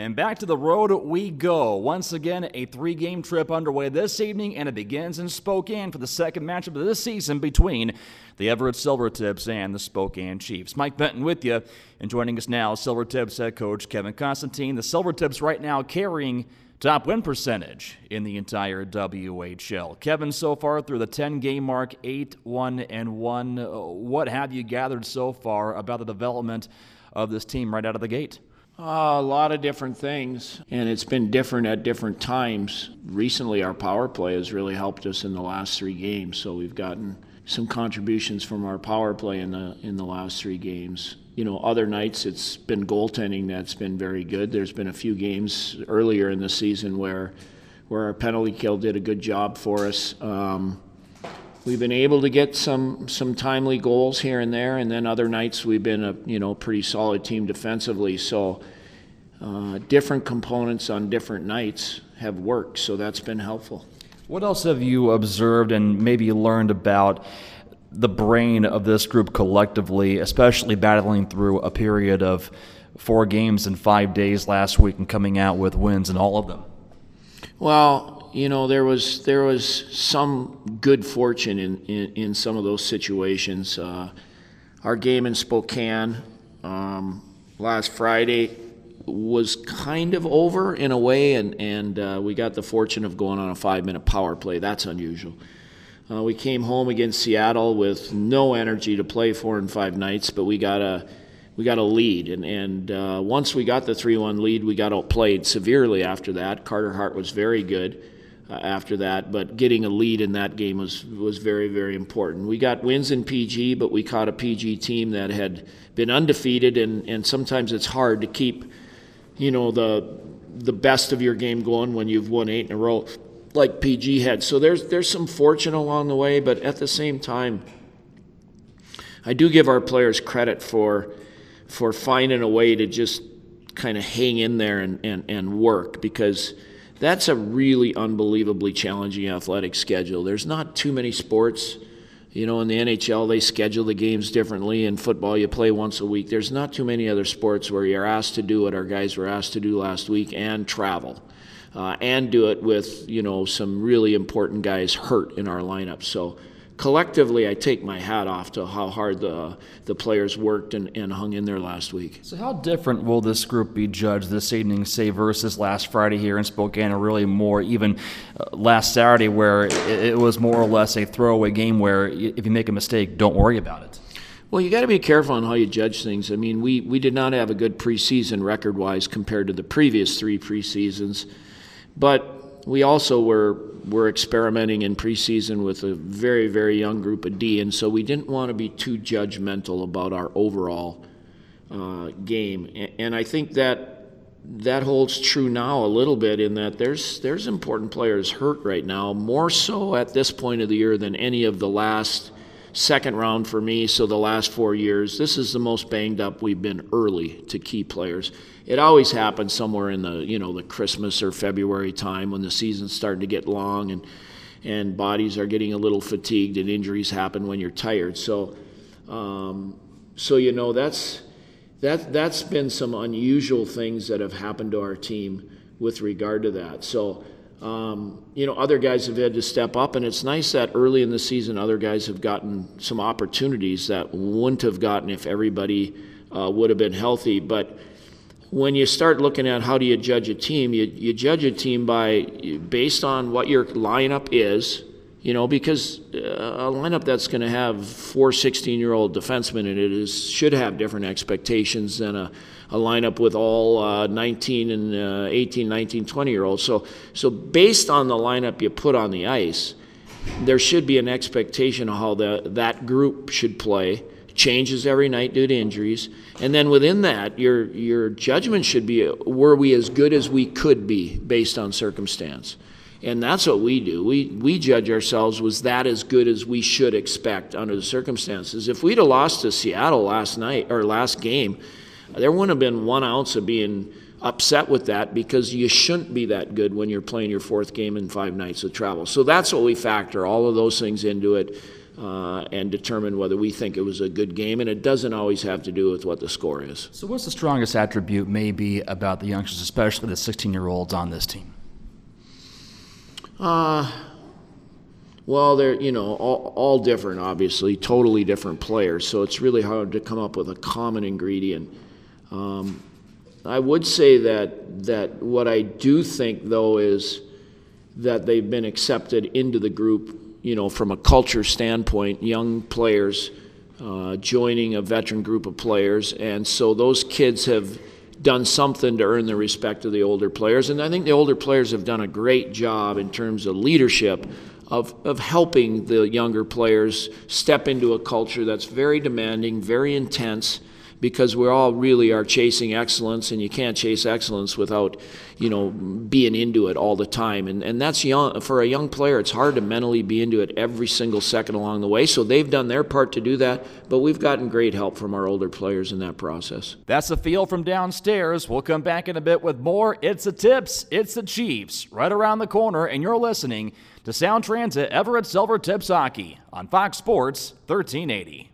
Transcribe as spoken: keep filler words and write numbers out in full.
And back to the road we go. Once again, a three-game trip underway this evening, and it begins in Spokane for the second matchup of this season between the Everett Silvertips and the Spokane Chiefs. Mike Benton with you, and joining us now, Silvertips head coach Kevin Constantine. The Silvertips right now carrying top win percentage in the entire W H L. Kevin, so far through the ten-game mark, eight one and one. What have you gathered so far about the development of this team right out of the gate? Uh, a lot of different things, and it's been different at different times. Recently, our power play has really helped us in the last three games, so we've gotten some contributions from our power play in the in the last three games. You know, other nights it's been goaltending that's been very good. There's been a few games earlier in the season where where our penalty kill did a good job for us. Um, We've been able to get some some timely goals here and there, and then other nights we've been a you know pretty solid team defensively. So uh, different components on different nights have worked, so that's been helpful. What else have you observed and maybe learned about the brain of this group collectively, especially battling through a period of four games in five days last week and coming out with wins in all of them? Well, you know, there was there was some good fortune in, in, in some of those situations. Uh, our game in Spokane um, last Friday was kind of over in a way, and, and uh, we got the fortune of going on a five-minute power play. That's unusual. Uh, we came home against Seattle with no energy to play four and five nights, but we got a we got a lead, and, and uh, once we got the three one lead, we got outplayed severely after that. Carter Hart was very good uh, after that, but getting a lead in that game was, was very, very important. We got wins in P G, but we caught a P G team that had been undefeated, and, and sometimes it's hard to keep, you know, the the best of your game going when you've won eight in a row like P G had. So there's there's some fortune along the way, but at the same time, I do give our players credit for for finding a way to just kind of hang in there and, and, and work, because that's a really unbelievably challenging athletic schedule. There's not too many sports. You know, in the N H L, they schedule the games differently. In football, you play once a week. There's not too many other sports where you're asked to do what our guys were asked to do last week and travel. Uh, and do it with, you know, some really important guys hurt in our lineup. So collectively, I take my hat off to how hard the the players worked and, and hung in there last week. So how different will this group be judged this evening, say, versus last Friday here in Spokane, or really more even uh, last Saturday, where it, it was more or less a throwaway game where if you make a mistake, don't worry about it? Well, you got to be careful on how you judge things. I mean, we, we did not have a good preseason record-wise compared to the previous three preseasons. But we also were were experimenting in preseason with a very, very young group of D, and so we didn't want to be too judgmental about our overall uh, game. And, and I think that that holds true now a little bit, in that there's there's important players hurt right now, more so at this point of the year than any of the last second round for me. So the last four years, this is the most banged up we've been early to key players. It always happens somewhere in the, you know, the Christmas or February time when the season's starting to get long and and bodies are getting a little fatigued, and injuries happen when you're tired. So, um, so you know, that's that that's been some unusual things that have happened to our team with regard to that. So, um, you know, other guys have had to step up, and it's nice that early in the season other guys have gotten some opportunities that wouldn't have gotten if everybody uh, would have been healthy. But when you start looking at how do you judge a team, you, you judge a team by based on what your lineup is, you know, because a lineup that's going to have four sixteen-year-old defensemen in it is should have different expectations than a, a lineup with all uh, nineteen and uh, eighteen, nineteen, twenty-year-olds. So, so based on the lineup you put on the ice, there should be an expectation of how the, that group should play. Changes every night due to injuries, and then within that, your your judgment should be: were we as good as we could be based on circumstance? And that's what we do. We we judge ourselves: was that as good as we should expect under the circumstances? If we'd have lost to Seattle last night or last game, there wouldn't have been one ounce of being upset with that, because you shouldn't be that good when you're playing your fourth game in five nights of travel. So that's what we factor all of those things into it. uh, and determine whether we think it was a good game, and it doesn't always have to do with what the score is. So what's the strongest attribute maybe about the youngsters, especially the sixteen-year-olds on this team? Uh, well, they're, you know, all, all different, obviously, totally different players, so it's really hard to come up with a common ingredient. Um, I would say that that what I do think, though, is that they've been accepted into the group, you know, from a culture standpoint, young players uh, joining a veteran group of players, and so those kids have done something to earn the respect of the older players, and I think the older players have done a great job in terms of leadership of, of helping the younger players step into a culture that's very demanding, very intense, because we all really are chasing excellence, and you can't chase excellence without, you know, being into it all the time. And and that's young for a young player. It's hard to mentally be into it every single second along the way. So they've done their part to do that, but we've gotten great help from our older players in that process. That's the feel from downstairs. We'll come back in a bit with more. It's the Tips, it's the Chiefs, right around the corner, and you're listening to Sound Transit Everett Silver Tips Hockey on Fox Sports thirteen eighty.